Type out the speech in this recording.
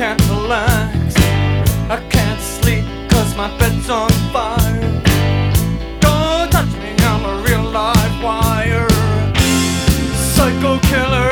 can't relax. I can't sleep 'cause my bed's on fire. Don't touch me, I'm a real live wire. Psycho killer.